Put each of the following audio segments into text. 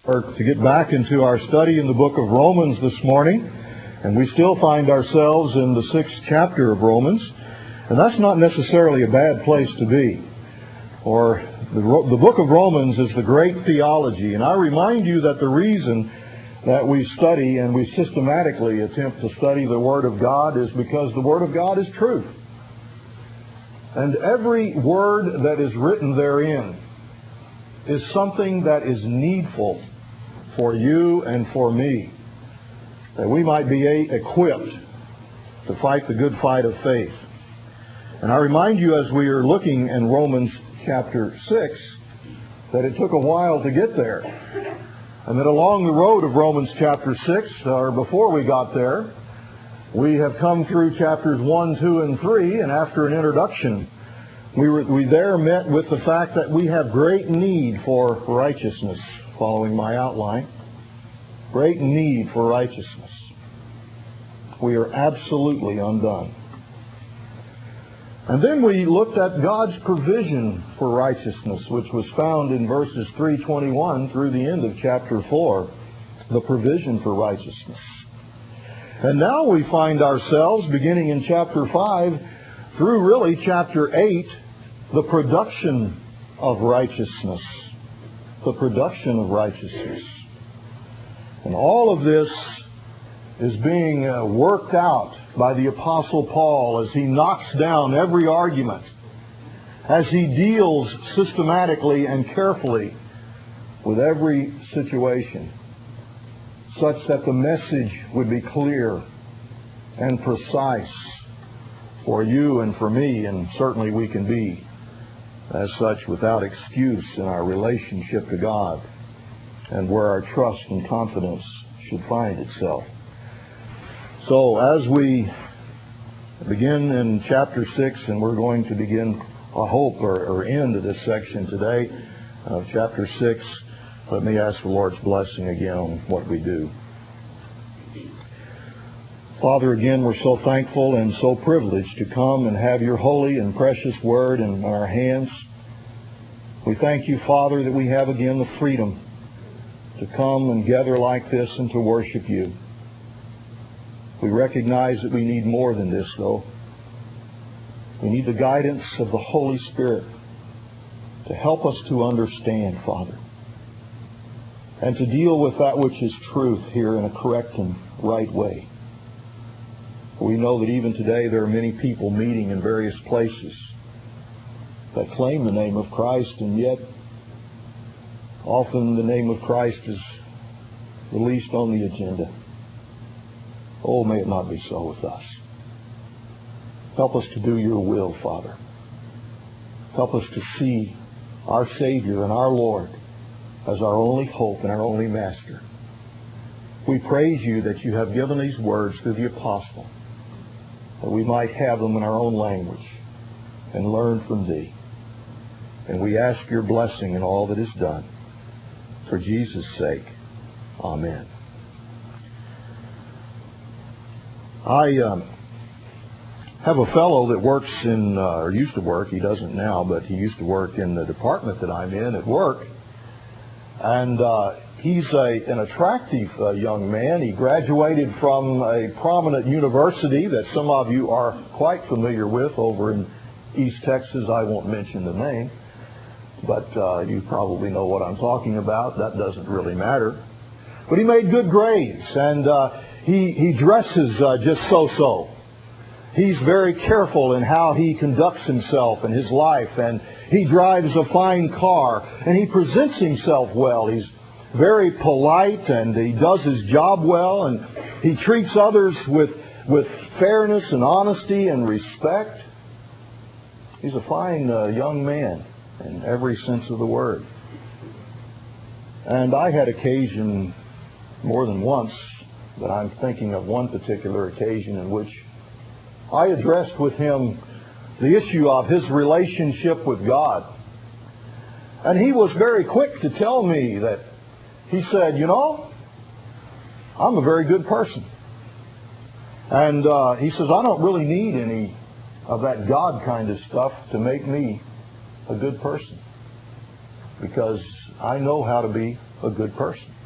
Or to get back into our study in the book of Romans this morning, and we still find ourselves in the 6th chapter of Romans, and that's not necessarily a bad place to be. Or the book of Romans is the great theology, and I remind you that the reason that we study and we systematically attempt to study the Word of God is because the Word of God is truth. And every word that is written therein is something that is needful for you and for me, that we might be equipped to fight the good fight of faith. And I remind you, as we are looking in Romans chapter 6, that it took a while to get there. And that along the road of Romans chapter 6, or before we got there, we have come through chapters 1, 2, and 3, and after an introduction, we there met with the fact that we have great need for righteousness, following my outline. Great need for righteousness. We are absolutely undone. And then we looked at God's provision for righteousness, which was found in verses 3:21 through the end of chapter 4, the provision for righteousness. And now we find ourselves, beginning in chapter 5, through really chapter 8, the production of righteousness. The production of righteousness. And all of this is being worked out by the Apostle Paul as he knocks down every argument, as he deals systematically and carefully with every situation, such that the message would be clear and precise for you and for me, and certainly we can be as such without excuse in our relationship to God and where our trust and confidence should find itself. So as we begin in chapter 6, and we're going to begin, I hope, or end this section today of chapter 6, let me ask the Lord's blessing again on what we do. Father, again, we're so thankful and so privileged to come and have your holy and precious word in our hands. We thank you, Father, that we have again the freedom to come and gather like this and to worship you. We recognize that we need more than this, though. We need the guidance of the Holy Spirit to help us to understand, Father, and to deal with that which is truth here in a correct and right way. We know that even today there are many people meeting in various places that claim the name of Christ, and yet often the name of Christ is the least on the agenda. Oh, may it not be so with us. Help us to do your will, Father. Help us to see our Savior and our Lord as our only hope and our only Master. We praise you that you have given these words through the apostle, that we might have them in our own language and learn from thee. And we ask your blessing in all that is done. For Jesus' sake, amen. I have a fellow that works in, or used to work, he doesn't now, but he used to work in the department that I'm in at work. And he's an attractive young man. He graduated from a prominent university that some of you are quite familiar with over in East Texas. I won't mention the name, but you probably know what I'm talking about. That doesn't really matter. But he made good grades, and he dresses just so-so. He's very careful in how he conducts himself in his life, and he drives a fine car, and he presents himself well. He's very polite, and he does his job well, and he treats others with fairness and honesty and respect. He's a fine young man in every sense of the word. And I had occasion more than once, but I'm thinking of one particular occasion in which I addressed with him the issue of his relationship with God. And he was very quick to tell me that, he said, you know, I'm a very good person. And he says, I don't really need any of that God kind of stuff to make me a good person, because I know how to be a good person.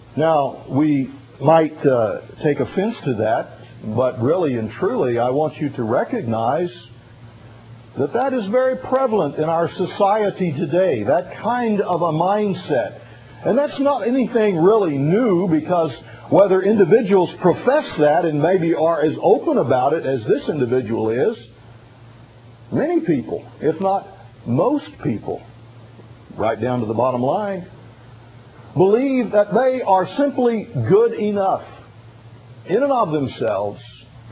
Now, we might take offense to that, but really and truly, I want you to recognize that that is very prevalent in our society today, that kind of a mindset. And that's not anything really new, because whether individuals profess that and maybe are as open about it as this individual is, many people, if not most people, right down to the bottom line, believe that they are simply good enough in and of themselves,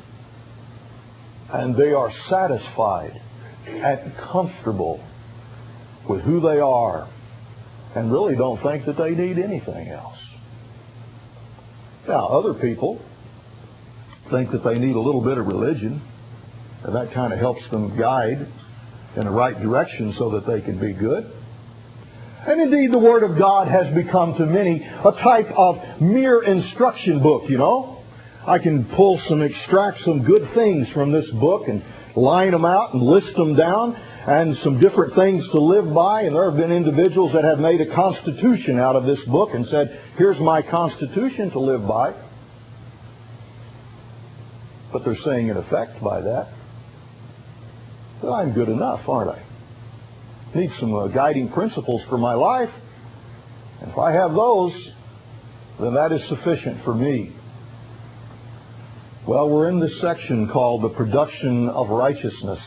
and they are satisfied and comfortable with who they are, and really don't think that they need anything else. Now, other people think that they need a little bit of religion, and that kind of helps them guide in the right direction so that they can be good. And indeed, the Word of God has become to many a type of mere instruction book, you know. I can extract some good things from this book and line them out and list them down, and some different things to live by. And there have been individuals that have made a constitution out of this book and said, here's my constitution to live by. But they're saying in effect by that, that I'm good enough, aren't I? Need some guiding principles for my life. And if I have those, then that is sufficient for me. Well, we're in this section called the production of righteousness.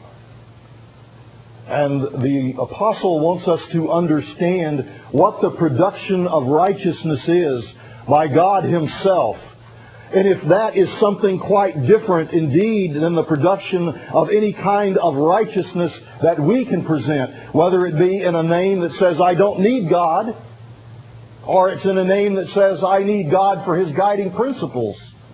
And the apostle wants us to understand what the production of righteousness is by God Himself. And if that is something quite different indeed than the production of any kind of righteousness that we can present, whether it be in a name that says, I don't need God, or it's in a name that says, I need God for His guiding principles.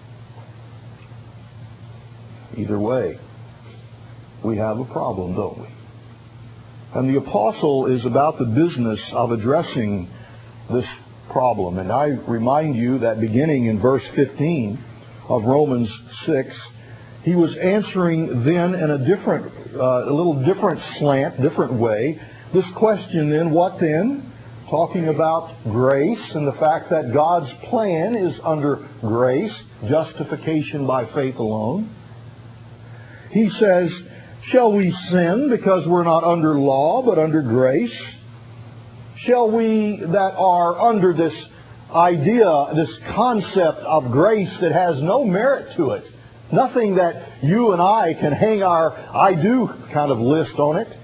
Either way, we have a problem, don't we? And the apostle is about the business of addressing this problem. And I remind you that beginning in verse 15 of Romans 6, he was answering then in a little different slant, different way, this question then, what then? Talking about grace and the fact that God's plan is under grace, justification by faith alone. He says, shall we sin because we're not under law but under grace? Shall we that are under this idea, this concept of grace that has no merit to it, nothing that you and I can hang our I do kind of list on it,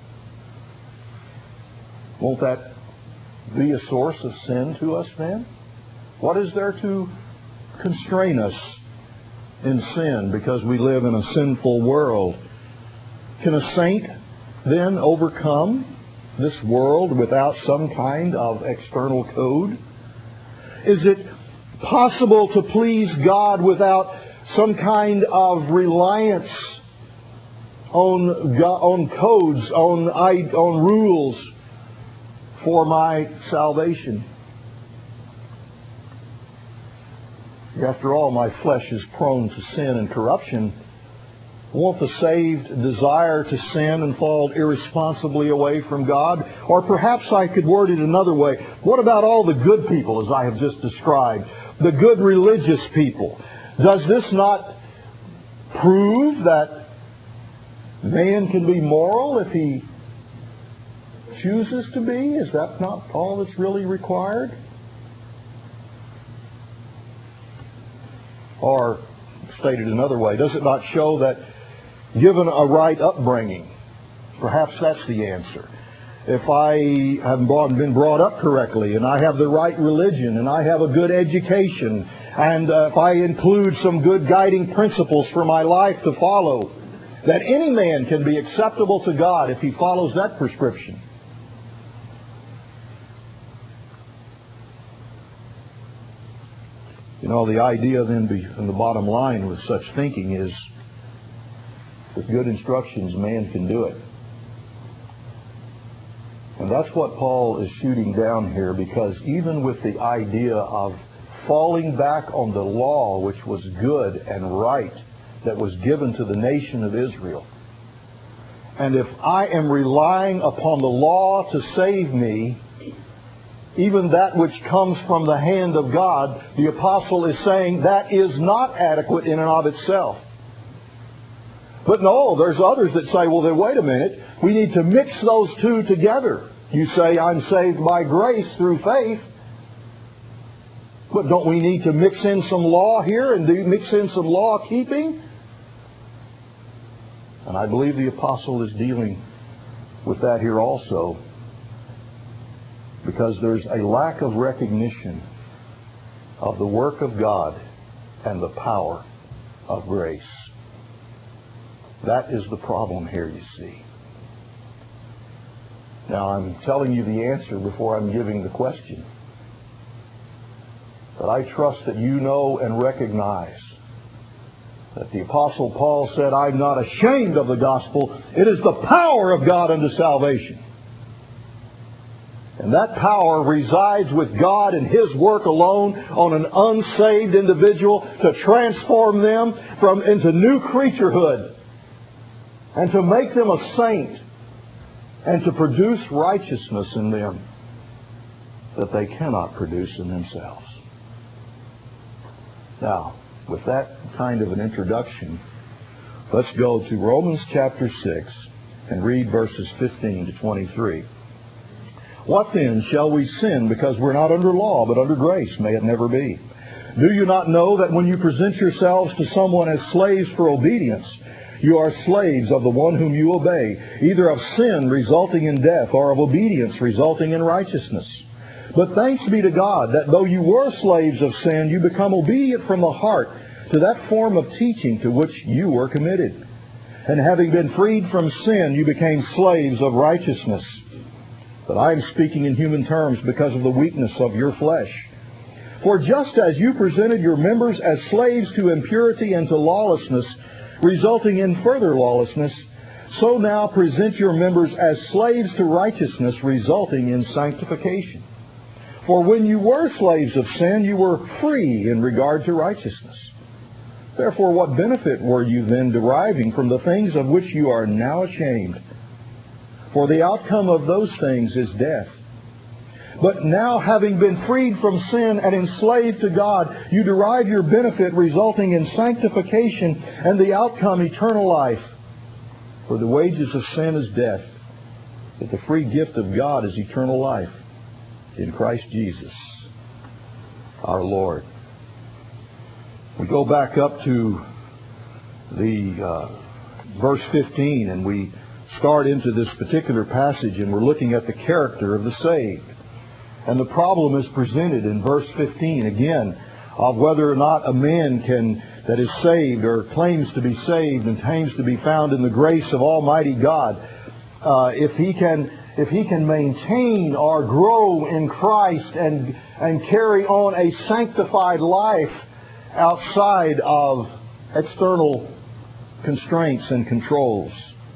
won't that be a source of sin to us then? What is there to constrain us in sin because we live in a sinful world? Can a saint then overcome this world without some kind of external code? Is it possible to please God without some kind of reliance on codes, on rules for my salvation? After all, my flesh is prone to sin and corruption. Won't the saved desire to sin and fall irresponsibly away from God? Or perhaps I could word it another way. What about all the good people, as I have just described? The good religious people. Does this not prove that man can be moral if he chooses to be? Is that not all that's really required? Or, stated another way, does it not show that given a right upbringing, perhaps that's the answer. If I have been brought up correctly, and I have the right religion, and I have a good education, and if I include some good guiding principles for my life to follow, that any man can be acceptable to God if he follows that prescription. You know, the idea then in the bottom line with such thinking is, with good instructions, man can do it. And that's what Paul is shooting down here, because even with the idea of falling back on the law, which was good and right, that was given to the nation of Israel, and if I am relying upon the law to save me, even that which comes from the hand of God, the apostle is saying that is not adequate in and of itself. But no, there's others that say, well, then wait a minute, we need to mix those two together. You say, I'm saved by grace through faith. But don't we need to mix in some law here and mix in some law keeping? And I believe the apostle is dealing with that here also, because there's a lack of recognition of the work of God and the power of grace. That is the problem here, you see. Now, I'm telling you the answer before I'm giving the question. But I trust that you know and recognize that the Apostle Paul said, I'm not ashamed of the gospel. It is the power of God unto salvation. And that power resides with God and His work alone on an unsaved individual to transform them into new creaturehood and to make them a saint and to produce righteousness in them that they cannot produce in themselves. Now, with that kind of an introduction, let's go to Romans chapter 6 and read verses 15 to 23. What then? Shall we sin because we're not under law but under grace? May it never be. Do you not know that when you present yourselves to someone as slaves for obedience, you are slaves of the one whom you obey, either of sin resulting in death or of obedience resulting in righteousness? But thanks be to God that though you were slaves of sin, you become obedient from the heart to that form of teaching to which you were committed. And having been freed from sin, you became slaves of righteousness. But I am speaking in human terms because of the weakness of your flesh. For just as you presented your members as slaves to impurity and to lawlessness, resulting in further lawlessness, so now present your members as slaves to righteousness, resulting in sanctification. For when you were slaves of sin, you were free in regard to righteousness. Therefore, what benefit were you then deriving from the things of which you are now ashamed? For the outcome of those things is death. But now, having been freed from sin and enslaved to God, you derive your benefit resulting in sanctification and the outcome eternal life. For the wages of sin is death, but the free gift of God is eternal life in Christ Jesus, our Lord. We go back up to the verse 15, and we start into this particular passage, and we're looking at the character of the saved. And the problem is presented in verse 15 again of whether or not a man that is saved or claims to be saved and claims to be found in the grace of Almighty God, if he can maintain or grow in Christ and carry on a sanctified life outside of external constraints and controls.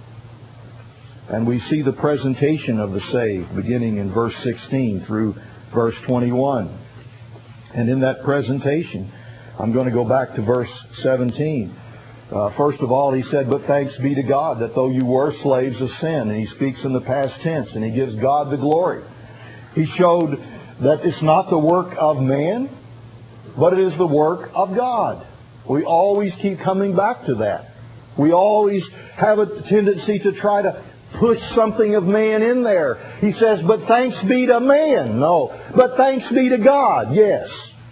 And we see the presentation of the saved beginning in verse 16 through verse 21. And in that presentation, I'm going to go back to verse 17. First of all, he said, but thanks be to God that though you were slaves of sin, and he speaks in the past tense, and he gives God the glory. He showed that it's not the work of man, but it is the work of God. We always keep coming back to that. We always have a tendency to try to push something of man in there. He says, but thanks be to man. No, but thanks be to God. Yes.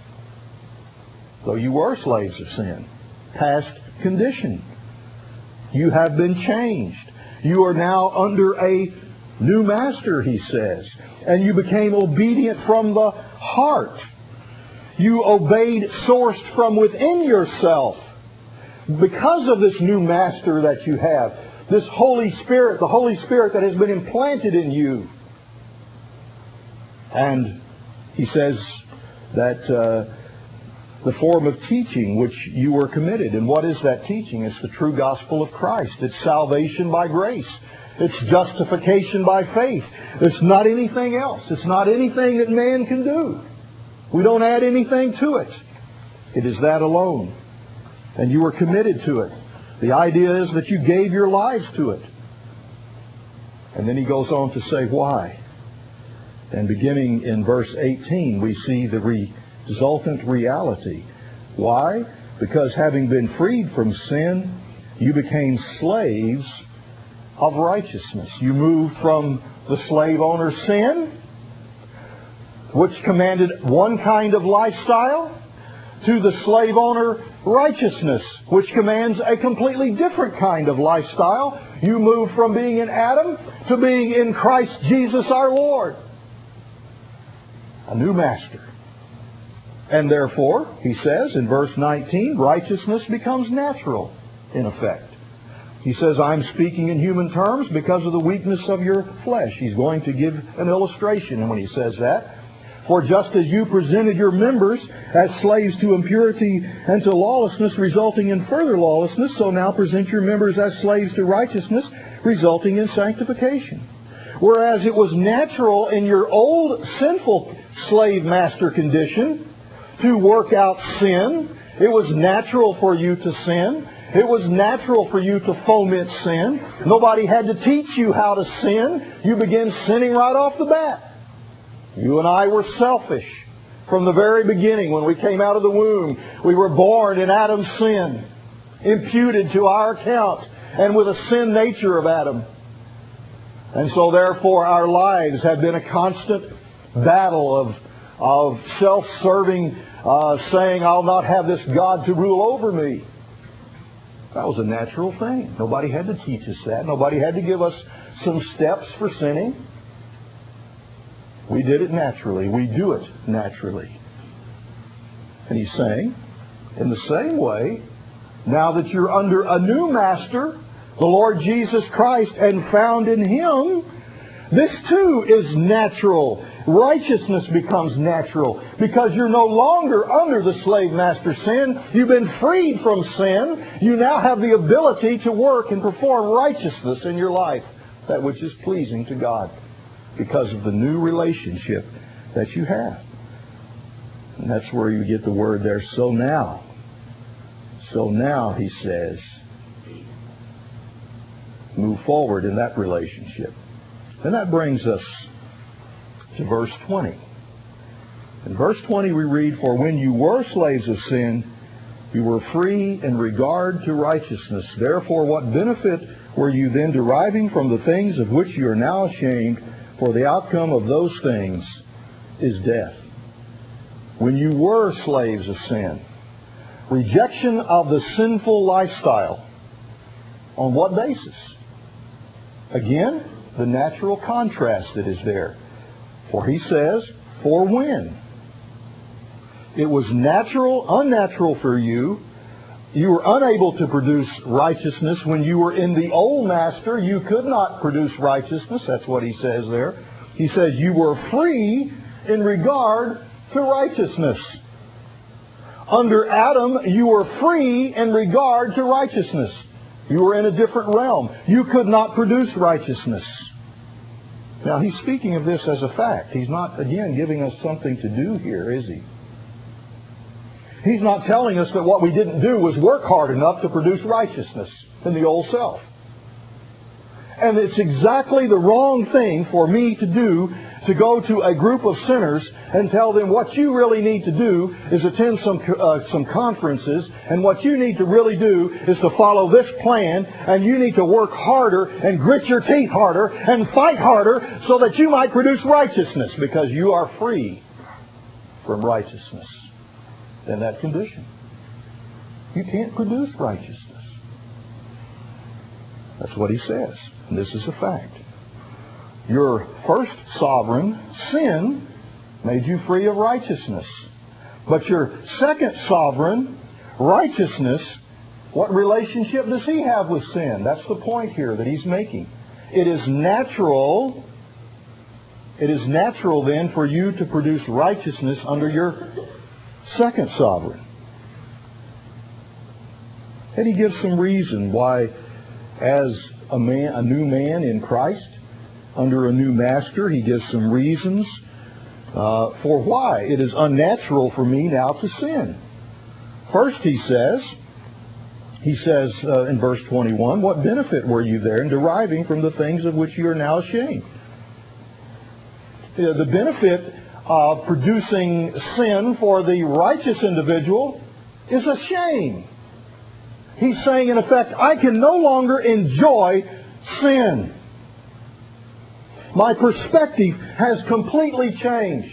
Though you were slaves of sin, past condition, you have been changed. You are now under a new master, he says. And you became obedient from the heart. You obeyed sourced from within yourself. Because of this new master that you have, this Holy Spirit, the Holy Spirit that has been implanted in you. And he says that the form of teaching which you were committed. And what is that teaching? It's the true gospel of Christ. It's salvation by grace. It's justification by faith. It's not anything else. It's not anything that man can do. We don't add anything to it. It is that alone. And you were committed to it. The idea is that you gave your lives to it. And then he goes on to say why. And beginning in verse 18, we see the resultant reality. Why? Because having been freed from sin, you became slaves of righteousness. You moved from the slave owner's sin, which commanded one kind of lifestyle, to the slave owner righteousness, which commands a completely different kind of lifestyle. You move from being in Adam to being in Christ Jesus our Lord. A new master. And therefore, he says in verse 19, righteousness becomes natural, in effect. He says, I'm speaking in human terms because of the weakness of your flesh. He's going to give an illustration when he says that. For just as you presented your members as slaves to impurity and to lawlessness, resulting in further lawlessness, so now present your members as slaves to righteousness, resulting in sanctification. Whereas it was natural in your old sinful slave master condition to work out sin. It was natural for you to sin. It was natural for you to foment sin. Nobody had to teach you how to sin. You began sinning right off the bat. You and I were selfish from the very beginning. When we came out of the womb, we were born in Adam's sin, imputed to our account, and with a sin nature of Adam. And so therefore our lives have been a constant battle of self-serving, saying, I'll not have this God to rule over me. That was a natural thing. Nobody had to teach us that. Nobody had to give us some steps for sinning. We did it naturally. We do it naturally. And he's saying, in the same way, now that you're under a new master, the Lord Jesus Christ, and found in Him, this too is natural. Righteousness becomes natural because you're no longer under the slave master sin. You've been freed from sin. You now have the ability to work and perform righteousness in your life, that which is pleasing to God, because of the new relationship that you have. And that's where you get the word there, so now. So now, he says, move forward in that relationship. And that brings us to verse 20. In verse 20 we read, for when you were slaves of sin, you were free in regard to righteousness. Therefore, what benefit were you then deriving from the things of which you are now ashamed? For the outcome of those things is death. When you were slaves of sin, rejection of the sinful lifestyle. On what basis? Again, the natural contrast that is there. For he says, for when? It was unnatural for you. You were unable to produce righteousness when you were in the old master. You could not produce righteousness. That's what he says there. He says you were free in regard to righteousness. Under Adam, you were free in regard to righteousness. You were in a different realm. You could not produce righteousness. Now, he's speaking of this as a fact. He's not, again, giving us something to do here, is he? He's not telling us that what we didn't do was work hard enough to produce righteousness in the old self. And it's exactly the wrong thing for me to do, to go to a group of sinners and tell them what you really need to do is attend some conferences, and what you need to really do is to follow this plan, and you need to work harder and grit your teeth harder and fight harder so that you might produce righteousness, because you are free from righteousness in that condition. You can't produce righteousness. That's what he says. And this is a fact. Your first sovereign, sin, made you free of righteousness. But your second sovereign, righteousness, what relationship does he have with sin? That's the point here that he's making. It is natural then for you to produce righteousness under your second sovereign. And he gives some reason why, as a new man in Christ, under a new master, he gives some reasons for why it is unnatural for me now to sin. First, he says in verse 21, what benefit were you there in deriving from the things of which you are now ashamed? The benefit of producing sin for the righteous individual is a shame. He's saying, in effect, I can no longer enjoy sin. My perspective has completely changed.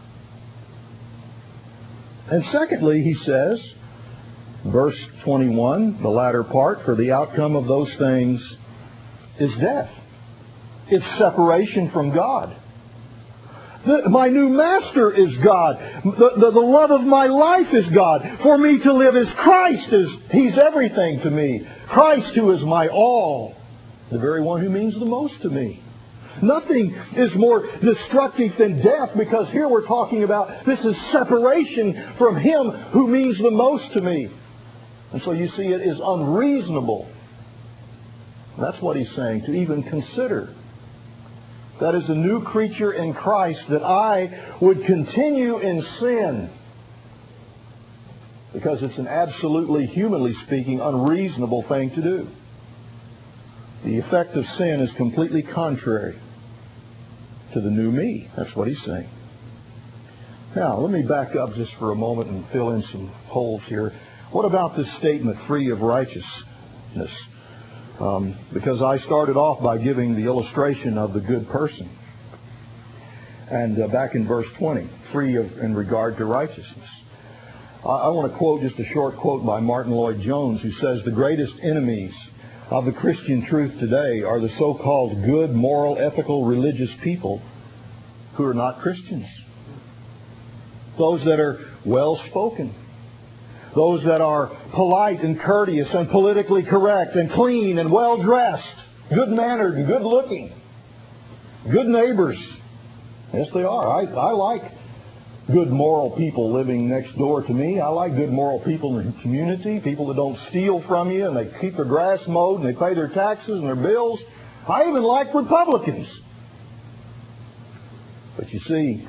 And secondly, he says, verse 21, the latter part, for the outcome of those things is death. It's separation from God. My new master is God. The love of my life is God. For me to live as Christ is. He's everything to me. Christ, who is my all. The very one who means the most to me. Nothing is more destructive than death, because here we're talking about this is separation from Him who means the most to me. And so you see, it is unreasonable. That's what he's saying, to even consider that as a new creature in Christ, that I would continue in sin. Because it's an absolutely, humanly speaking, unreasonable thing to do. The effect of sin is completely contrary to the new me. That's what he's saying. Now, let me back up just for a moment and fill in some holes here. What about this statement, free of righteousness? Because I started off by giving the illustration of the good person. And back in verse 20, free in regard to righteousness. I want to quote just a short quote by Martin Lloyd-Jones, who says, the greatest enemies of the Christian truth today are the so-called good, moral, ethical, religious people who are not Christians. Those that are well-spoken. Those that are polite and courteous and politically correct and clean and well-dressed, good-mannered and good-looking, good neighbors. Yes, they are. I like good moral people living next door to me. I like good moral people in the community, people that don't steal from you and they keep their grass mowed and they pay their taxes and their bills. I even like Republicans. But you see,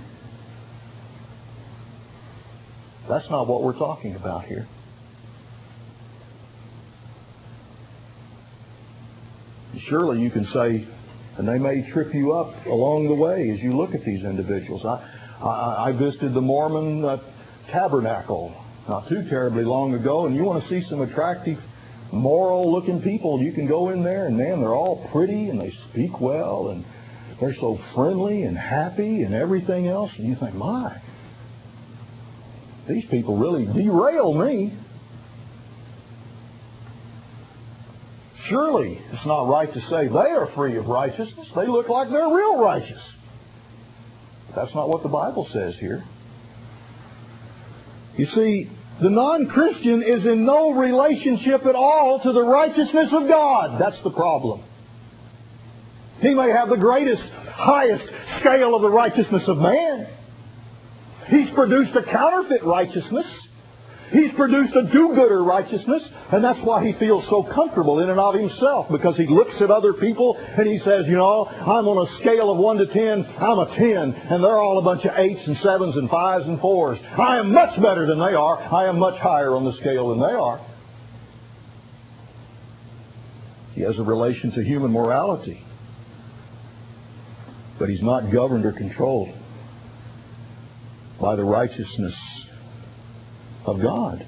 that's not what we're talking about here. Surely you can say, and they may trip you up along the way as you look at these individuals. I visited the Mormon tabernacle not too terribly long ago, and you want to see some attractive, moral-looking people, you can go in there, and man, they're all pretty, and they speak well, and they're so friendly and happy and everything else, and you think, my, these people really derail me. Surely it's not right to say they are free of righteousness. They look like they're real righteous. But that's not what the Bible says here. You see, the non-Christian is in no relationship at all to the righteousness of God. That's the problem. He may have the greatest, highest scale of the righteousness of man. He's produced a counterfeit righteousness. He's produced a do-gooder righteousness, and that's why he feels so comfortable in and of himself, because he looks at other people and he says, you know, I'm on a scale of 1 to 10, I'm a 10, and they're all a bunch of 8s and 7s and 5s and 4s. I am much better than they are. I am much higher on the scale than they are. He has a relation to human morality, but he's not governed or controlled by the righteousness of God.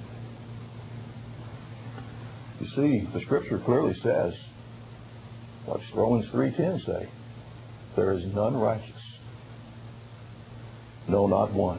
You see, the Scripture clearly says, what's Romans 3:10 say? There is none righteous. No, not one.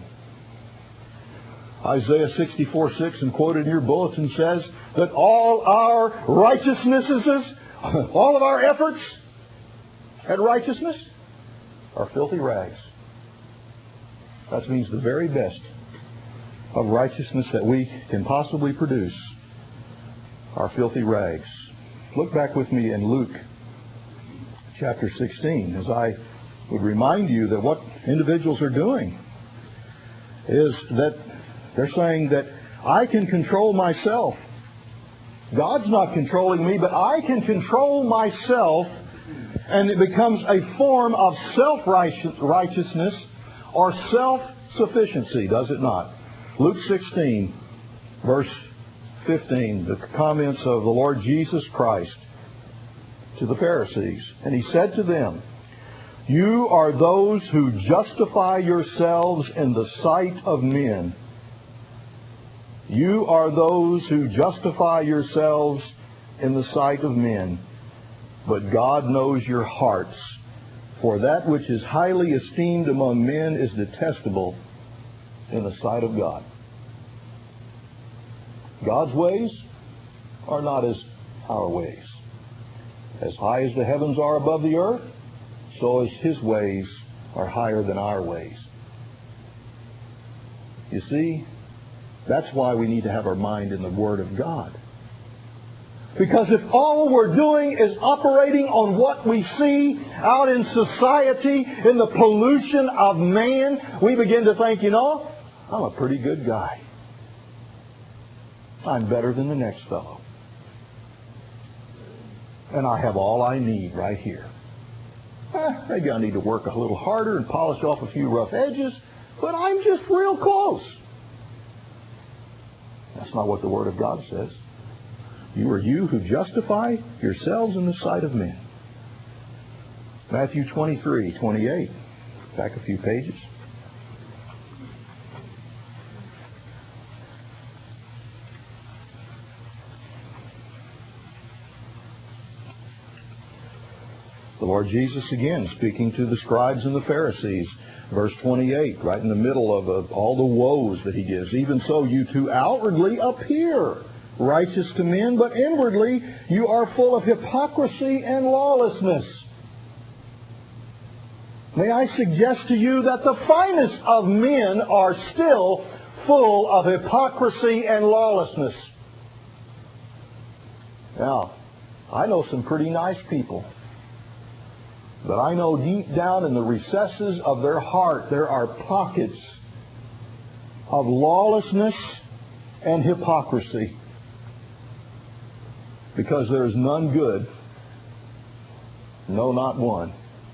Isaiah 64:6, and quoted in your bulletin, says that all our righteousnesses, all of our efforts at righteousness are filthy rags. That means the very best of righteousness that we can possibly produce are filthy rags. Look back with me in Luke chapter 16, as I would remind you that what individuals are doing is that they're saying that I can control myself. God's not controlling me, but I can control myself, and it becomes a form of self-righteousness or self-sufficiency, does it not? Luke 16, verse 15, the comments of the Lord Jesus Christ to the Pharisees. And he said to them, You are those who justify yourselves in the sight of men. You are those who justify yourselves in the sight of men. But God knows your hearts. For that which is highly esteemed among men is detestable in the sight of God. God's ways are not as our ways. As high as the heavens are above the earth, so as His ways are higher than our ways. You see, that's why we need to have our mind in the Word of God. Because if all we're doing is operating on what we see out in society, in the pollution of man, we begin to think, I'm a pretty good guy. I'm better than the next fellow. And I have all I need right here. Maybe I need to work a little harder and polish off a few rough edges, but I'm just real close. That's not what the Word of God says. You are you who justify yourselves in the sight of men. Matthew 23:28. Back a few pages. The Lord Jesus again speaking to the scribes and the Pharisees. Verse 28, right in the middle of all the woes that He gives. Even so, you too outwardly appear righteous to men, but inwardly you are full of hypocrisy and lawlessness. May I suggest to you that the finest of men are still full of hypocrisy and lawlessness. Now, I know some pretty nice people, but I know deep down in the recesses of their heart there are pockets of lawlessness and hypocrisy. Because there is none good, no, not one.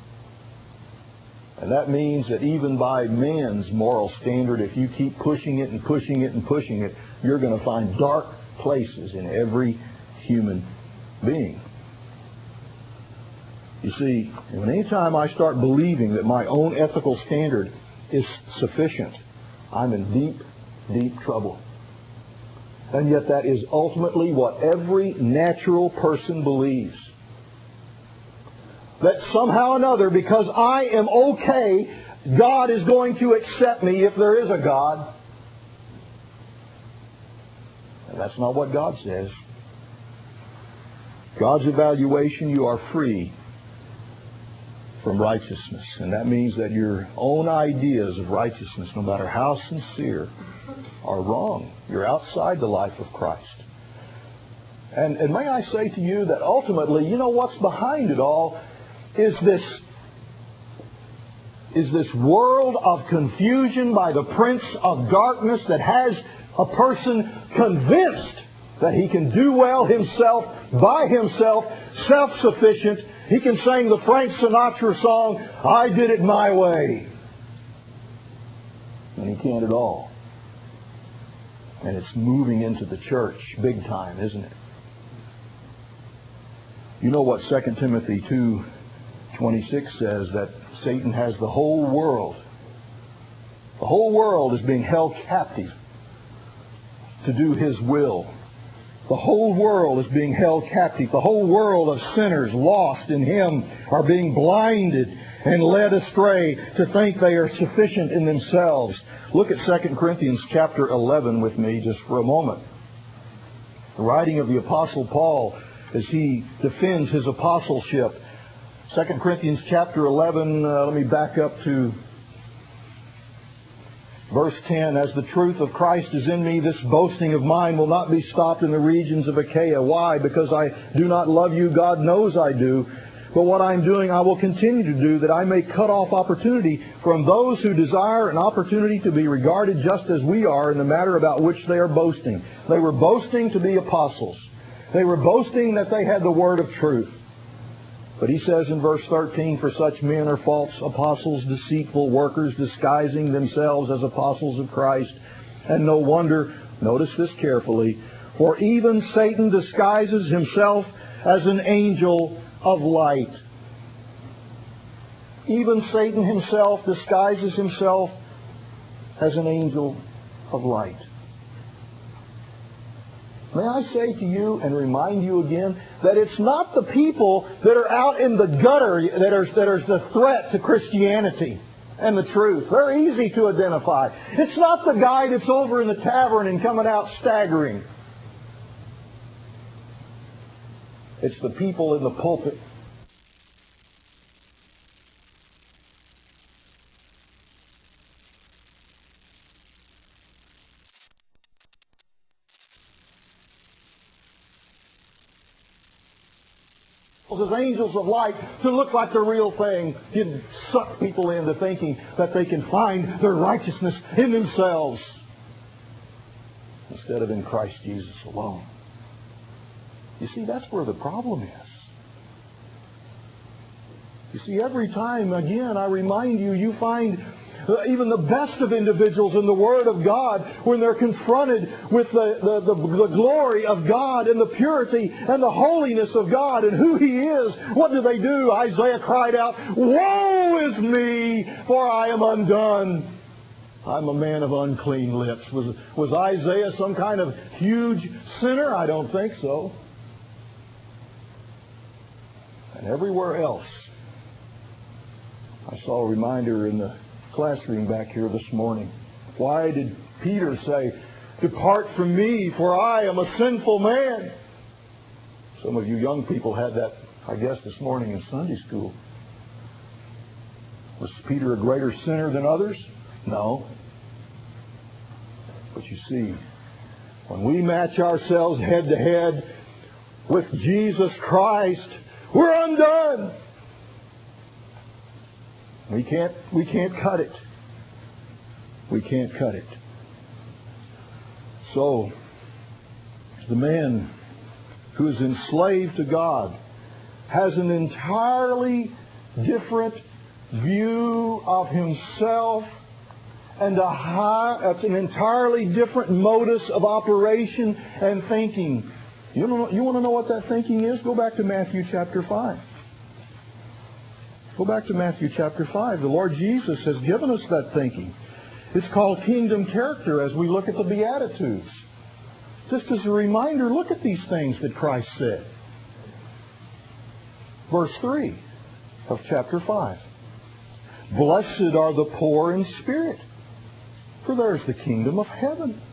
And that means that even by man's moral standard, if you keep pushing it and pushing it and pushing it, you're going to find dark places in every human being. You see, anytime I start believing that my own ethical standard is sufficient, I'm in deep, deep trouble. And yet that is ultimately what every natural person believes. That somehow or another, because I am okay, God is going to accept me if there is a God. And that's not what God says. God's evaluation, you are free from righteousness. And that means that your own ideas of righteousness, no matter how sincere, are wrong. You're outside the life of Christ. And may I say to you that ultimately, what's behind it all is this world of confusion by the prince of darkness that has a person convinced that he can do well himself, by himself, self-sufficient. He can sing the Frank Sinatra song, I did it my way. And he can't at all. And it's moving into the church big time, isn't it? You know what 2 Timothy 2:26 says, that Satan has the whole world. The whole world is being held captive to do his will. The whole world is being held captive. The whole world of sinners lost in him are being blinded and led astray to think they are sufficient in themselves. Look at 2 Corinthians chapter 11 with me just for a moment. The writing of the Apostle Paul as he defends his apostleship. 2 Corinthians chapter 11, let me back up to verse 10. As the truth of Christ is in me, this boasting of mine will not be stopped in the regions of Achaia. Why? Because I do not love you, God knows I do. But what I'm doing, I will continue to do, that I may cut off opportunity from those who desire an opportunity to be regarded just as we are in the matter about which they are boasting. They were boasting to be apostles. They were boasting that they had the word of truth. But he says in verse 13, for such men are false apostles, deceitful workers, disguising themselves as apostles of Christ. And no wonder, notice this carefully, for even Satan disguises himself as an angel of light. Even Satan himself disguises himself as an angel of light. May I say to you and remind you again that it's not the people that are out in the gutter that are the threat to Christianity and the truth. They're easy to identify. It's not the guy that's over in the tavern and coming out staggering. It's the people in the pulpit. As angels of light to look like the real thing. You suck people into thinking that they can find their righteousness in themselves instead of in Christ Jesus alone. You see, that's where the problem is. You see, every time, again, I remind you, you find even the best of individuals in the Word of God, when they're confronted with the glory of God and the purity and the holiness of God and who He is, what do? Isaiah cried out, "Woe is me, for I am undone. I'm a man of unclean lips." Was Isaiah some kind of huge sinner? I don't think so. And everywhere else, I saw a reminder in the classroom back here this morning. Why did Peter say, "Depart from me, for I am a sinful man"? Some of you young people had that, I guess, this morning in Sunday school. Was Peter a greater sinner than others? No. But you see, when we match ourselves head to head with Jesus Christ, we're undone. We can't cut it. We can't cut it. So, the man who is enslaved to God has an entirely different view of himself and an entirely different modus of operation and thinking. You want to know what that thinking is? Go back to Matthew chapter 5. Go back to Matthew chapter 5. The Lord Jesus has given us that thinking. It's called kingdom character as we look at the Beatitudes. Just as a reminder, look at these things that Christ said. Verse 3 of chapter 5. "Blessed are the poor in spirit, for theirs the kingdom of heaven."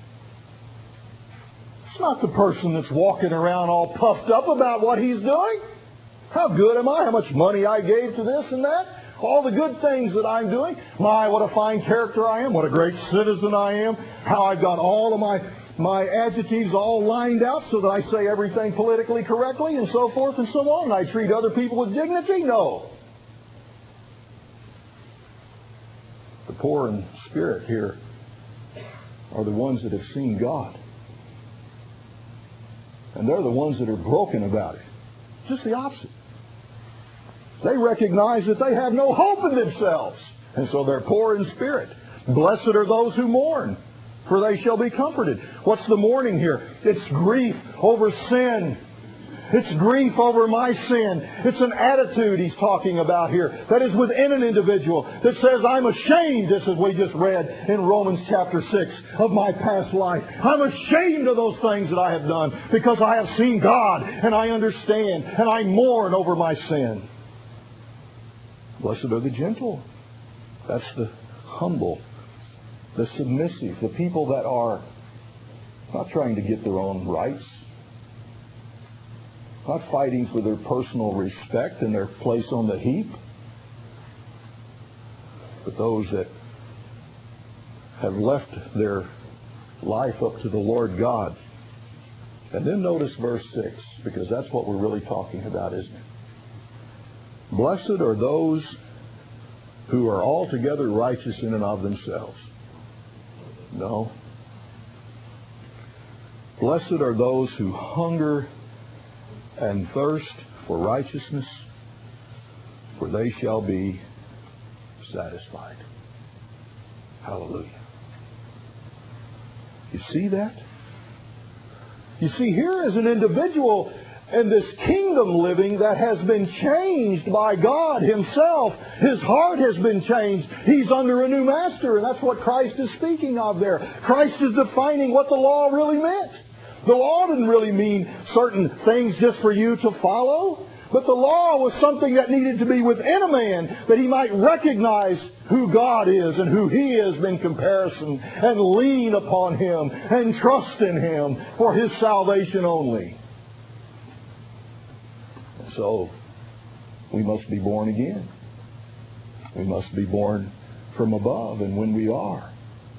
It's not the person that's walking around all puffed up about what he's doing. How good am I? How much money I gave to this and that? All the good things that I'm doing. My, what a fine character I am. What a great citizen I am. How I've got all of my adjectives all lined out so that I say everything politically correctly and so forth and so on. And I treat other people with dignity? No. The poor in spirit here are the ones that have seen God. And they're the ones that are broken about it. Just the opposite. They recognize that they have no hope in themselves. And so they're poor in spirit. Blessed are those who mourn, for they shall be comforted. What's the mourning here? It's grief over sin. It's grief over my sin. It's an attitude he's talking about here that is within an individual that says, "I'm ashamed," just as we just read in Romans chapter 6, "of my past life. I'm ashamed of those things that I have done because I have seen God and I understand and I mourn over my sin." Blessed are the gentle. That's the humble, the submissive, the people that are not trying to get their own rights, not fighting for their personal respect and their place on the heap, but those that have left their life up to the Lord God. And then notice verse 6, because that's what we're really talking about, isn't it? Blessed are those who are altogether righteous in and of themselves. No. Blessed are those who hunger and thirst for righteousness, for they shall be satisfied. Hallelujah. You see that? You see, here is an individual and this kingdom living that has been changed by God Himself. His heart has been changed. He's under a new master, and that's what Christ is speaking of there. Christ is defining what the law really meant. The law didn't really mean certain things just for you to follow, but the law was something that needed to be within a man, that he might recognize who God is and who He is in comparison, and lean upon Him and trust in Him for His salvation only. So, we must be born again. We must be born from above. And when we are,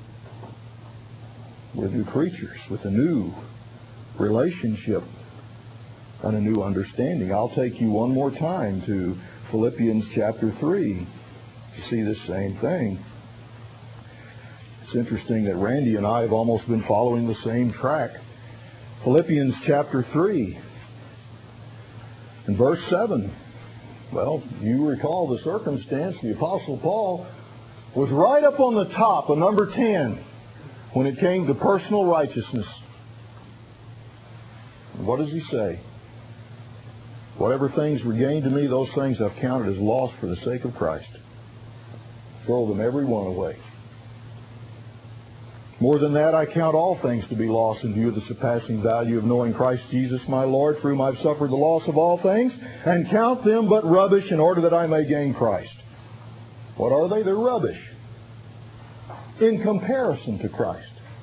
we're new creatures with a new relationship and a new understanding. I'll take you one more time to Philippians chapter 3 to see this same thing. It's interesting that Randy and I have almost been following the same track. Philippians chapter 3. In verse 7, well, you recall the circumstance. The Apostle Paul was right up on the top of number 10 when it came to personal righteousness. And what does he say? Whatever things were gained to me, those things I've counted as loss for the sake of Christ. Throw them every one away. More than that, I count all things to be lost in view of the surpassing value of knowing Christ Jesus my Lord, for whom I've suffered the loss of all things, and count them but rubbish in order that I may gain Christ. What are they? They're rubbish in comparison to Christ.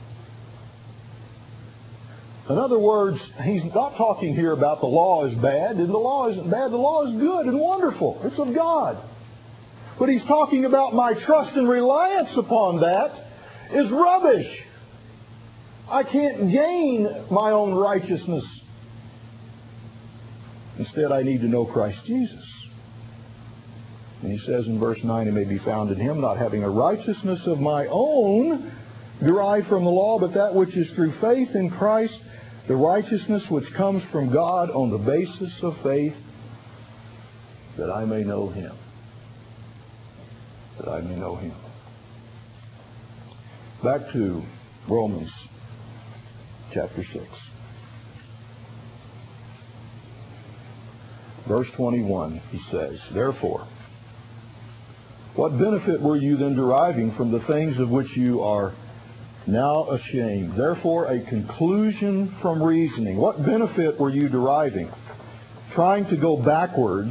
In other words, he's not talking here about the law is bad, and the law isn't bad. The law is good and wonderful. It's of God. But he's talking about my trust and reliance upon that is rubbish. I can't gain my own righteousness. Instead, I need to know Christ Jesus. And he says in verse 9, it may be found in Him, not having a righteousness of my own derived from the law, but that which is through faith in Christ, the righteousness which comes from God on the basis of faith, that I may know Him. That I may know Him. Back to Romans chapter 6. Verse 21, he says, therefore, what benefit were you then deriving from the things of which you are now ashamed? Therefore, a conclusion from reasoning. What benefit were you deriving? Trying to go backwards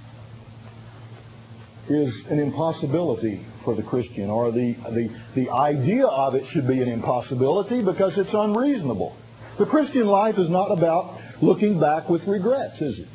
is an impossibility for the Christian, or the idea of it should be an impossibility because it's unreasonable. The Christian life is not about looking back with regrets, is it?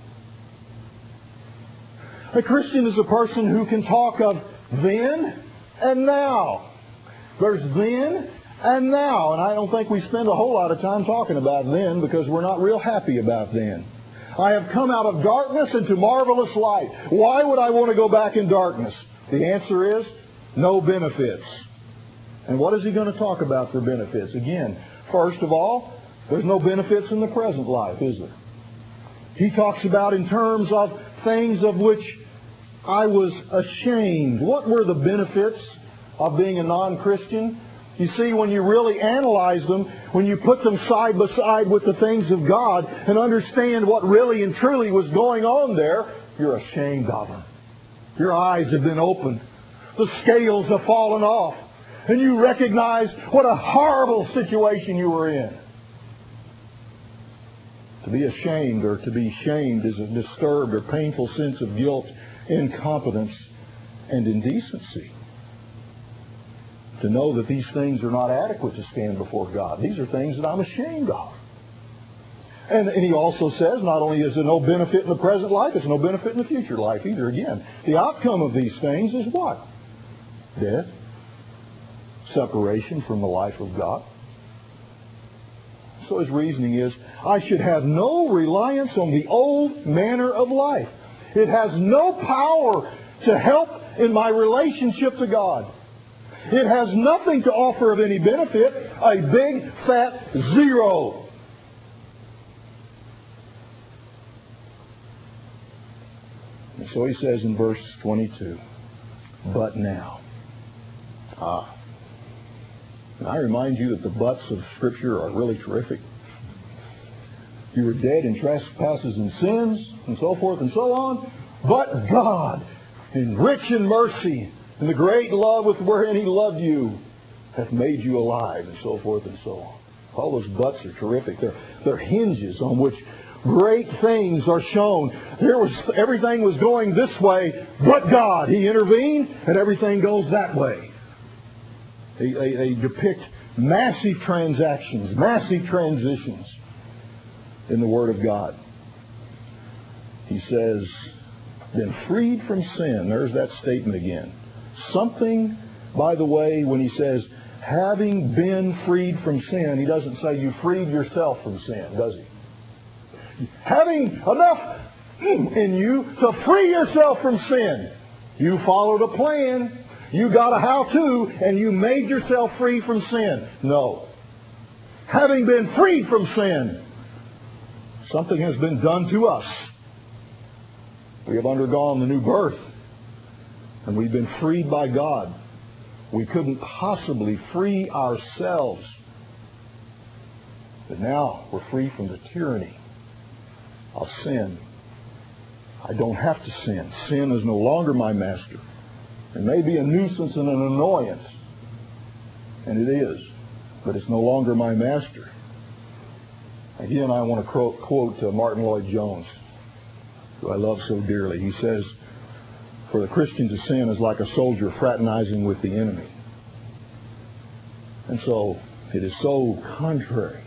A Christian is a person who can talk of then and now. There's then and now, and I don't think we spend a whole lot of time talking about then because we're not real happy about then. I have come out of darkness into marvelous light. Why would I want to go back in darkness? The answer is no benefits. And what is he going to talk about for benefits? Again, first of all, there's no benefits in the present life, is there? He talks about in terms of things of which I was ashamed. What were the benefits of being a non-Christian? You see, when you really analyze them, when you put them side by side with the things of God and understand what really and truly was going on there, you're ashamed of them. Your eyes have been opened. The scales have fallen off. And you recognize what a horrible situation you were in. To be ashamed or to be shamed is a disturbed or painful sense of guilt, incompetence, and indecency. To know that these things are not adequate to stand before God. These are things that I'm ashamed of. And he also says, not only is there no benefit in the present life, there's no benefit in the future life either. Again, the outcome of these things is what? Death. Separation from the life of God. So his reasoning is, I should have no reliance on the old manner of life. It has no power to help in my relationship to God. It has nothing to offer of any benefit. A big, fat zero. And so he says in verse 22, but now. And I remind you that the buts of Scripture are really terrific. You were dead in trespasses and sins, and so forth and so on. But God, in rich in mercy, and the great love with wherein He loved you, hath made you alive, and so forth and so on. All those buts are terrific. They're hinges on which great things are shown. Everything was going this way, but God, He intervened, and everything goes that way. They depict massive transactions, massive transitions in the Word of God. He says, been freed from sin. There's that statement again. Something, by the way, when he says, having been freed from sin, he doesn't say you freed yourself from sin, does he? Having enough in you to free yourself from sin. You followed a plan, you got a how-to, and you made yourself free from sin. No. Having been freed from sin, something has been done to us. We have undergone the new birth, and we've been freed by God. We couldn't possibly free ourselves. But now we're free from the tyranny of sin. I don't have to sin. Sin is no longer my master. It may be a nuisance and an annoyance, and it is, but it's no longer my master. Again, I want to quote Martin Lloyd-Jones, who I love so dearly. He says, for the Christian to sin is like a soldier fraternizing with the enemy. And so it is so contrary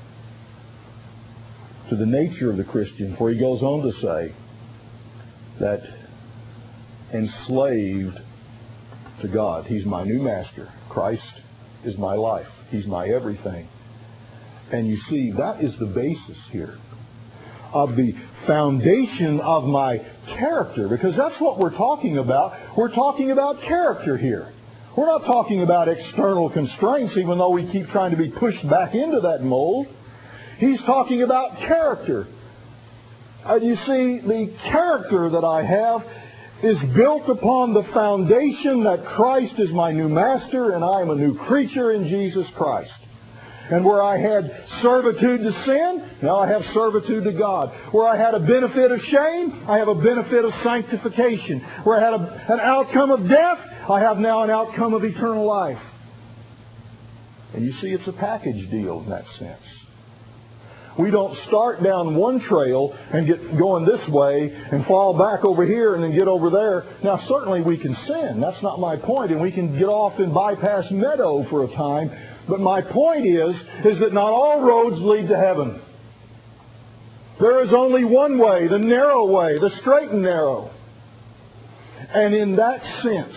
to the nature of the Christian, for he goes on to say that enslaved to God, He's my new master. Christ is my life. He's my everything. And you see, that is the basis here of the foundation of my character, because that's what we're talking about. We're talking about character here. We're not talking about external constraints, even though we keep trying to be pushed back into that mold. He's talking about character. You see, the character that I have is built upon the foundation that Christ is my new master and I am a new creature in Jesus Christ. And where I had servitude to sin, now I have servitude to God. Where I had a benefit of shame, I have a benefit of sanctification. Where I had an outcome of death, I have now an outcome of eternal life. And you see, it's a package deal in that sense. We don't start down one trail and get going this way and fall back over here and then get over there. Now, certainly we can sin. That's not my point. And we can get off and bypass Meadow for a time. But my point is that not all roads lead to heaven. There is only one way, the narrow way, the straight and narrow. And in that sense,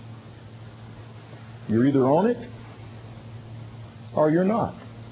you're either on it or you're not.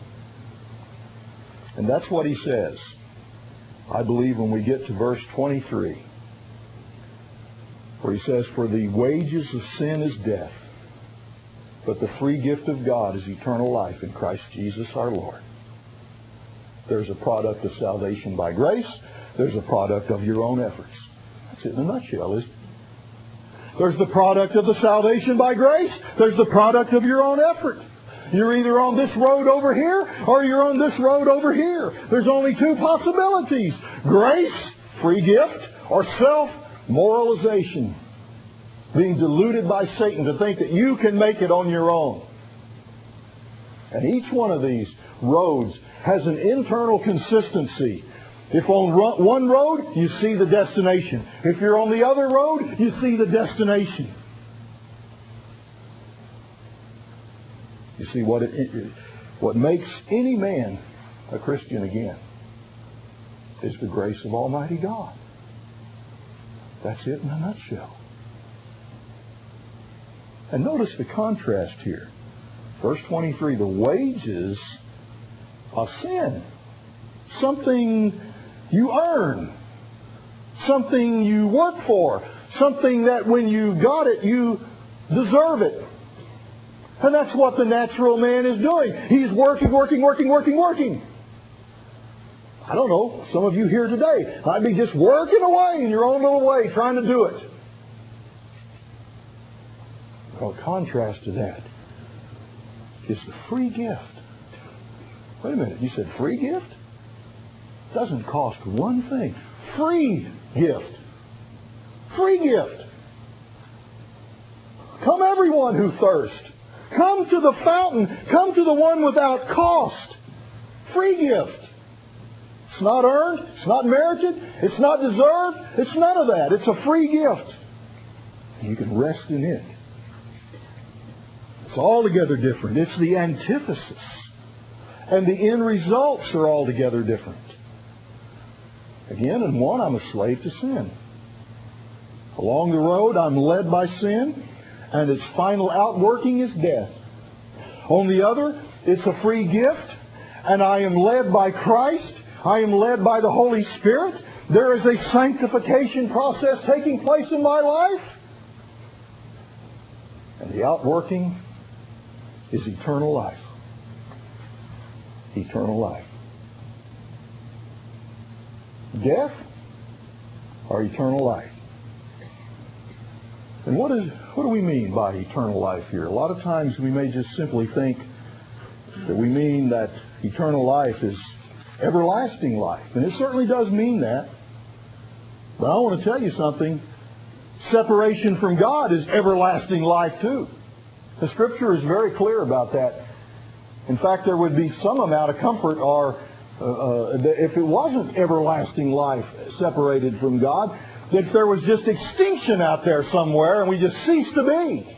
And that's what he says, I believe, when we get to verse 23, where he says, for the wages of sin is death, but the free gift of God is eternal life in Christ Jesus our Lord. There's a product of salvation by grace. There's a product of your own efforts. That's it in a nutshell, isn't it? There's the product of the salvation by grace. There's the product of your own effort. You're either on this road over here or you're on this road over here. There's only two possibilities. Grace, free gift, or self-moralization. Being deluded by Satan to think that you can make it on your own. And each one of these roads has an internal consistency. If on one road, you see the destination. If you're on the other road, you see the destination. You see, what makes any man a Christian again is the grace of Almighty God. That's it in a nutshell. And notice the contrast here. Verse 23, the wages of sin. Something you earn. Something you work for. Something that when you got it, you deserve it. And that's what the natural man is doing. He's working. I don't know, some of you here today might be just working away in your own little way, trying to do it. Well, contrast to that is the free gift. Wait a minute, you said free gift? Doesn't cost one thing. Free gift. Free gift. Come everyone who thirsts. Come to the fountain. Come to the one without cost. Free gift. It's not earned. It's not merited. It's not deserved. It's none of that. It's a free gift. You can rest in it. It's altogether different. It's the antithesis. And the end results are altogether different. Again, in one, I'm a slave to sin. Along the road, I'm led by sin, and its final outworking is death. On the other, it's a free gift, and I am led by Christ. I am led by the Holy Spirit. There is a sanctification process taking place in my life. And the outworking is eternal life. Eternal life. Death or eternal life? And what do we mean by eternal life here? A lot of times we may just simply think that we mean that eternal life is everlasting life. And it certainly does mean that. But I want to tell you something. Separation from God is everlasting life too. The Scripture is very clear about that. In fact, there would be some amount of comfort if it wasn't everlasting life separated from God, that there was just extinction out there somewhere and we just ceased to be.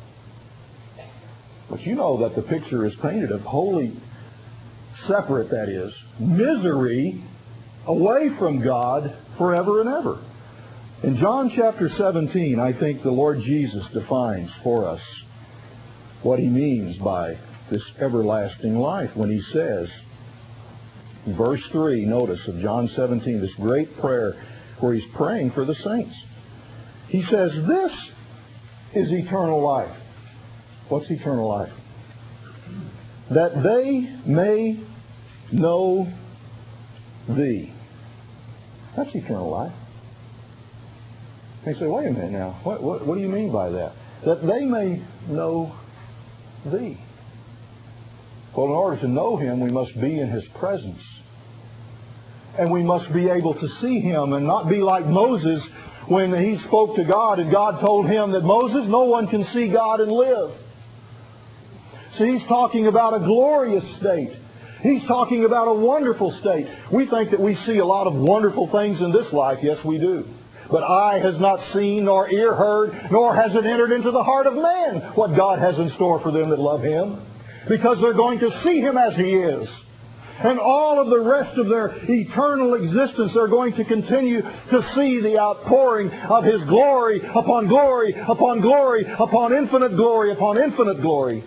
But you know that the picture is painted of wholly separate, that is, misery away from God forever and ever. In John chapter 17, I think the Lord Jesus defines for us what He means by this everlasting life when He says, in verse 3, notice, of John 17, this great prayer where He's praying for the saints. He says, this is eternal life. What's eternal life? That they may know Thee. That's eternal life. And you say, wait a minute now. What do you mean by that? That they may know Thee. Well, in order to know Him, we must be in His presence. And we must be able to see Him and not be like Moses when he spoke to God and God told him that, Moses, no one can see God and live. So He's talking about a glorious state. He's talking about a wonderful state. We think that we see a lot of wonderful things in this life. Yes, we do. But eye has not seen, nor ear heard, nor has it entered into the heart of man what God has in store for them that love Him. Because they're going to see Him as He is. And all of the rest of their eternal existence, they're going to continue to see the outpouring of His glory upon glory upon glory upon infinite glory upon infinite glory.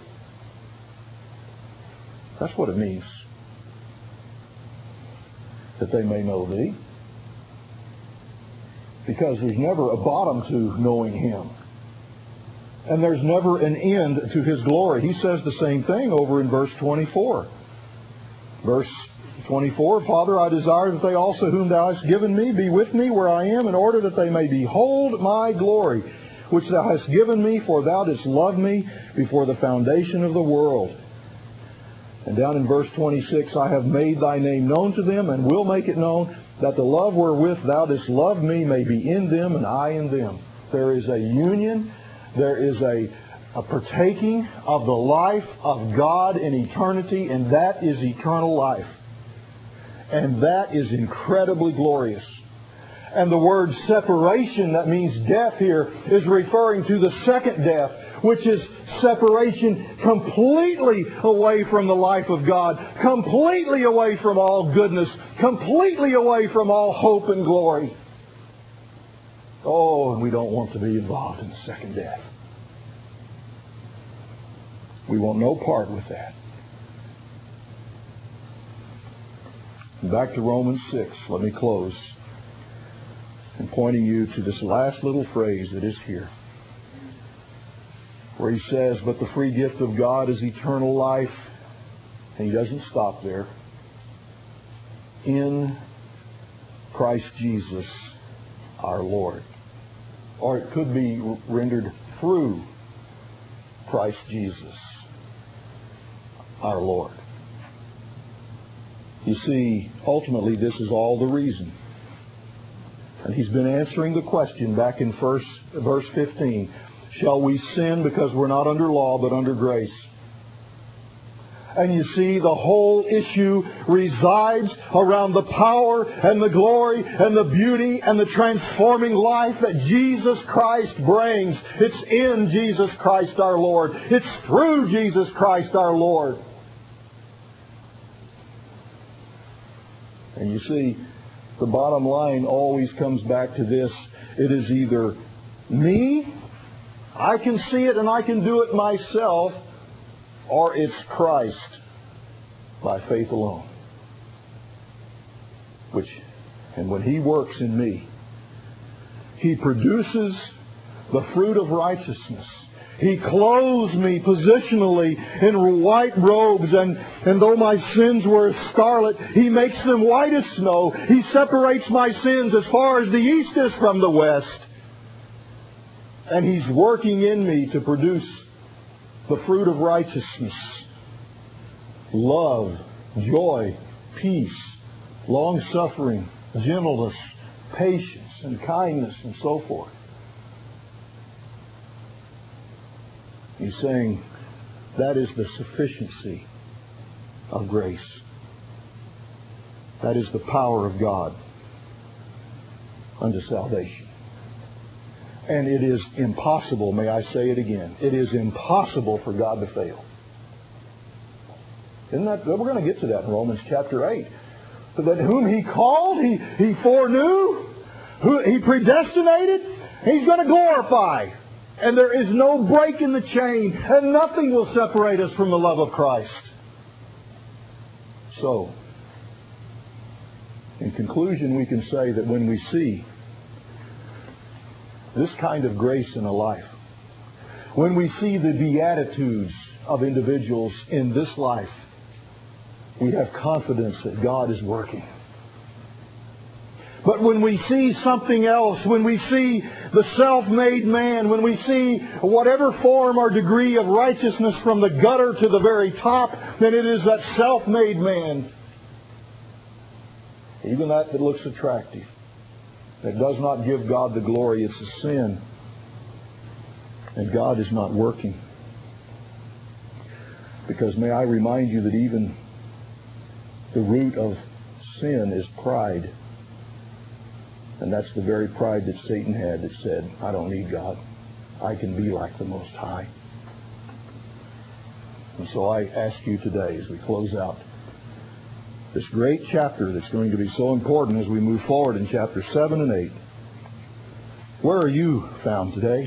That's what it means. That they may know Thee. Because there's never a bottom to knowing Him. And there's never an end to His glory. He says the same thing over in verse 24. Verse 24, Father, I desire that they also whom Thou hast given me be with me where I am, in order that they may behold my glory, which Thou hast given me, for Thou didst love me before the foundation of the world. And down in verse 26, I have made Thy name known to them, and will make it known, that the love wherewith Thou didst love me may be in them, and I in them. There is a union. There is a partaking of the life of God in eternity, and that is eternal life. And that is incredibly glorious. And the word separation, that means death here, is referring to the second death, which is separation completely away from the life of God, completely away from all goodness, completely away from all hope and glory. Oh, and we don't want to be involved in the second death. We want no part with that. Back to Romans 6. Let me close in pointing you to this last little phrase that is here, where he says, but the free gift of God is eternal life. And he doesn't stop there. In Christ Jesus our Lord. Or it could be rendered through Christ Jesus our Lord. You see, ultimately this is all the reason. And he's been answering the question back in verse 15. Shall we sin because we're not under law but under grace? And you see, the whole issue resides around the power and the glory and the beauty and the transforming life that Jesus Christ brings. It's in Jesus Christ our Lord. It's through Jesus Christ our Lord. And you see, the bottom line always comes back to this. It is either me, I can see it and I can do it myself, or it's Christ by faith alone. And when He works in me, He produces the fruit of righteousness. He clothes me positionally in white robes, and though my sins were as scarlet, He makes them white as snow. He separates my sins as far as the east is from the west. And He's working in me to produce the fruit of righteousness. Love, joy, peace, long-suffering, gentleness, patience, and kindness, and so forth. He's saying that is the sufficiency of grace. That is the power of God unto salvation. And it is impossible, may I say it again, it is impossible for God to fail. Isn't that good? We're going to get to that in Romans chapter 8. So that whom He called, He foreknew, who He predestinated, He's going to glorify. And there is no break in the chain, and nothing will separate us from the love of Christ. So, in conclusion, we can say that when we see this kind of grace in a life, when we see the beatitudes of individuals in this life, we have confidence that God is working. But when we see something else, when we see the self-made man, when we see whatever form or degree of righteousness from the gutter to the very top, then it is that self-made man, even that looks attractive, that does not give God the glory. It's a sin. And God is not working. Because may I remind you that even the root of sin is pride. And that's the very pride that Satan had, that said, I don't need God. I can be like the Most High. And so I ask you today, as we close out this great chapter that's going to be so important as we move forward in chapter 7 and 8, where are you found today?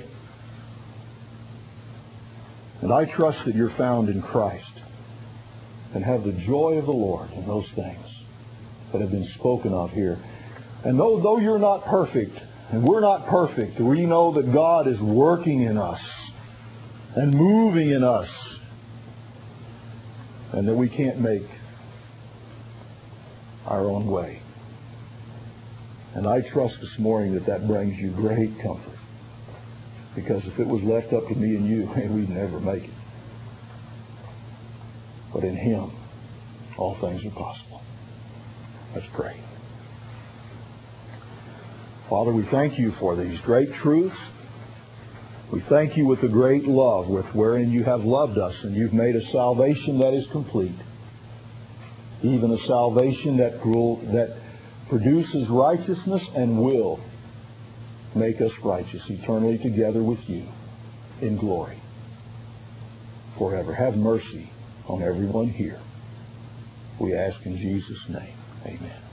And I trust that you're found in Christ and have the joy of the Lord in those things that have been spoken of here. And though you're not perfect, and we're not perfect, we know that God is working in us and moving in us, and that we can't make our own way. And I trust this morning that that brings you great comfort. Because if it was left up to me and you, we'd never make it. But in Him, all things are possible. Let's pray. Father, we thank You for these great truths. We thank You with the great love with wherein You have loved us, and You've made a salvation that is complete. Even a salvation that produces righteousness and will make us righteous eternally together with You in glory forever. Have mercy on everyone here. We ask in Jesus' name. Amen.